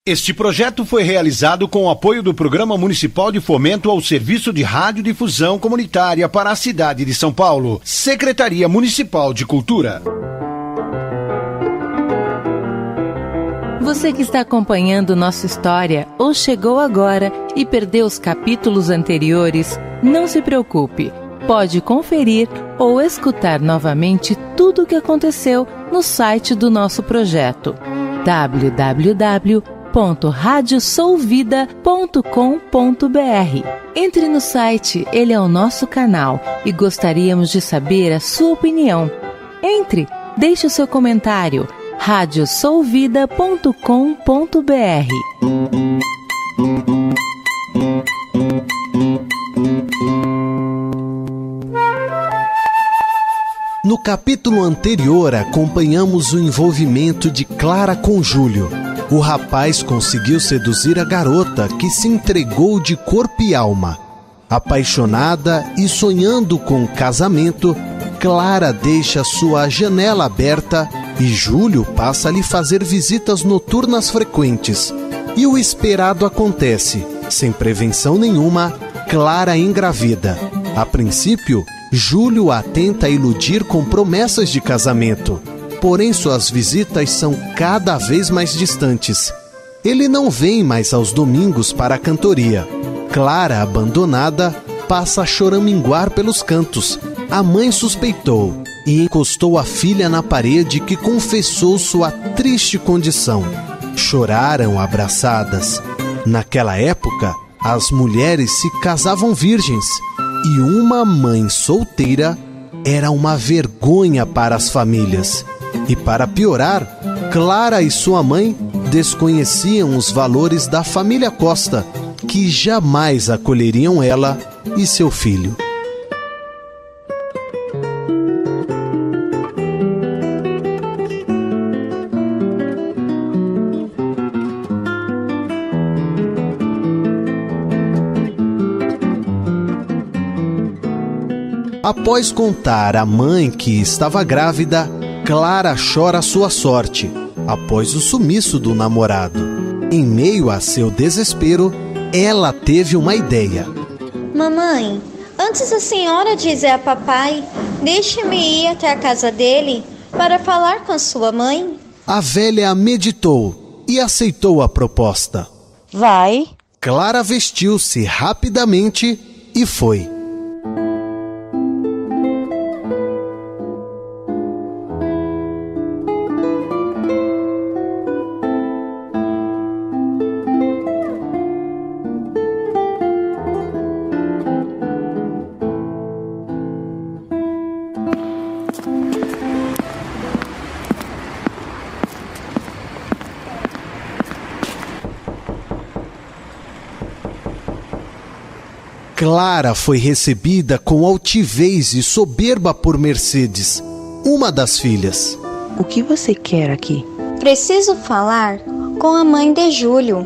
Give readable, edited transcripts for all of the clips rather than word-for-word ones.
Este projeto foi realizado com o apoio do Programa Municipal de Fomento ao Serviço de Radiodifusão Comunitária para a cidade de São Paulo, Secretaria Municipal de Cultura. Você que está acompanhando nossa história ou chegou agora e perdeu os capítulos anteriores, não se preocupe. Pode conferir ou escutar novamente tudo o que aconteceu no site do nosso projeto www.radiosolvida.com.br. Entre no site, ele é o nosso canal e gostaríamos de saber a sua opinião. Entre, deixe o seu comentário. radiosolvida.com.br. No capítulo anterior, acompanhamos o envolvimento de Clara com Júlio. O rapaz conseguiu seduzir a garota, que se entregou de corpo e alma. Apaixonada e sonhando com o casamento, Clara deixa sua janela aberta e Júlio passa a lhe fazer visitas noturnas frequentes. E o esperado acontece. Sem prevenção nenhuma, Clara engravida. A princípio, Júlio a tenta iludir com promessas de casamento. Porém, suas visitas são cada vez mais distantes. Ele não vem mais aos domingos para a cantoria. Clara, abandonada, passa a choraminguar pelos cantos. A mãe suspeitou e encostou a filha na parede, que confessou sua triste condição. Choraram abraçadas. Naquela época, as mulheres se casavam virgens e uma mãe solteira era uma vergonha para as famílias. E para piorar, Clara e sua mãe desconheciam os valores da família Costa, que jamais acolheriam ela e seu filho. Após contar à mãe que estava grávida, Clara chora a sua sorte, após o sumiço do namorado. Em meio a seu desespero, ela teve uma ideia. Mamãe, antes da senhora dizer a papai, deixe-me ir até a casa dele para falar com sua mãe. A velha meditou e aceitou a proposta. Vai. Clara vestiu-se rapidamente e foi. Clara foi recebida com altivez e soberba por Mercedes, uma das filhas. O que você quer aqui? Preciso falar com a mãe de Júlio.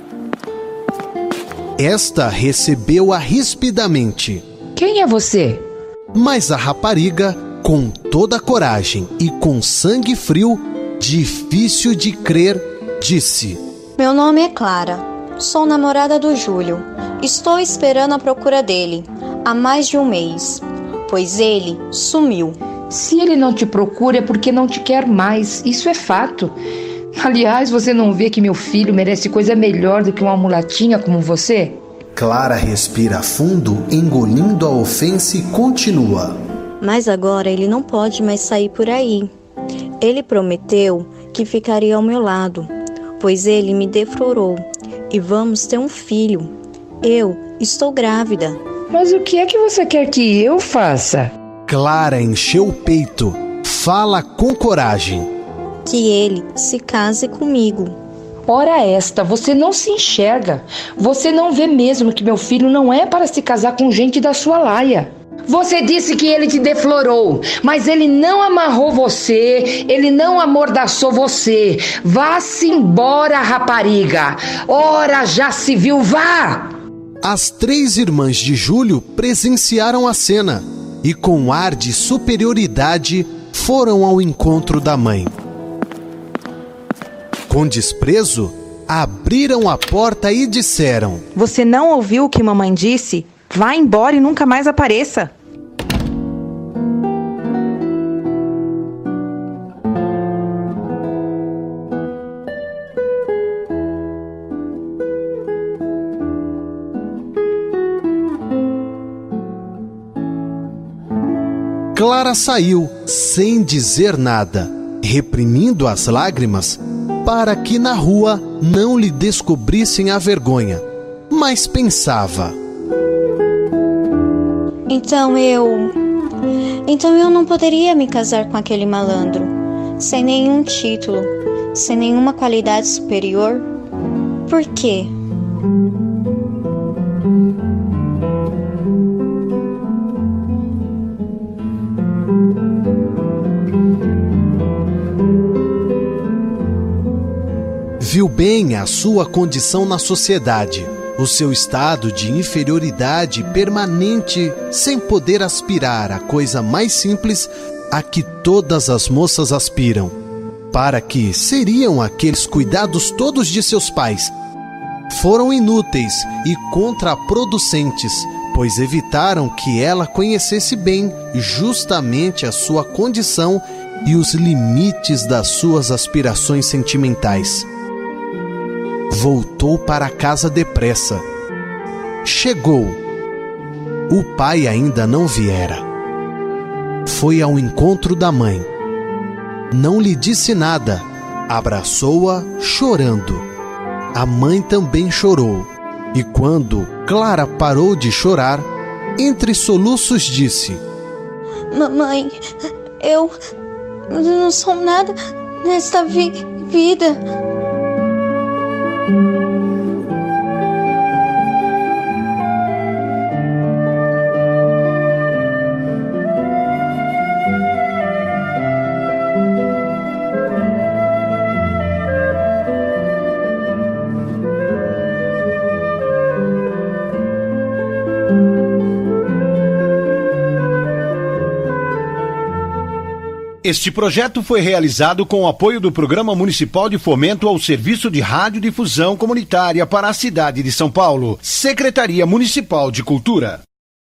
Esta recebeu-a rispidamente. Quem é você? Mas a rapariga, com toda a coragem e com sangue frio, difícil de crer, disse: Meu nome é Clara, sou namorada do Júlio. Estou esperando a procura dele há mais de um mês, pois ele sumiu. Se ele não te procura é porque não te quer mais, isso é fato. Aliás, você não vê que meu filho merece coisa melhor do que uma mulatinha como você? Clara respira fundo, engolindo a ofensa e continua. Mas agora ele não pode mais sair por aí. Ele prometeu que ficaria ao meu lado, pois ele me deflorou e vamos ter um filho. Eu estou grávida. Mas o que é que você quer que eu faça? Clara encheu o peito. Fala com coragem. Que ele se case comigo. Ora esta, você não se enxerga. Você não vê mesmo que meu filho não é para se casar com gente da sua laia. Você disse que ele te deflorou, mas ele não amarrou você, ele não amordaçou você. Vá-se embora, rapariga. Ora já se viu, vá! As 3 irmãs de Júlio presenciaram a cena e, com ar de superioridade, foram ao encontro da mãe. Com desprezo, abriram a porta e disseram: Você não ouviu o que mamãe disse? Vá embora e nunca mais apareça. Clara saiu sem dizer nada, reprimindo as lágrimas para que na rua não lhe descobrissem a vergonha. Mas pensava: Então eu não poderia me casar com aquele malandro, sem nenhum título, sem nenhuma qualidade superior? Por quê? Viu bem a sua condição na sociedade, o seu estado de inferioridade permanente, sem poder aspirar à coisa mais simples a que todas as moças aspiram. Para que seriam aqueles cuidados todos de seus pais? Foram inúteis e contraproducentes, pois evitaram que ela conhecesse bem justamente a sua condição e os limites das suas aspirações sentimentais. Voltou para casa depressa. Chegou. O pai ainda não viera. Foi ao encontro da mãe. Não lhe disse nada. Abraçou-a, chorando. A mãe também chorou. E quando Clara parou de chorar, entre soluços disse: Mamãe, eu não sou nada nesta vida. Este projeto foi realizado com o apoio do Programa Municipal de Fomento ao Serviço de Radiodifusão Comunitária para a cidade de São Paulo, Secretaria Municipal de Cultura.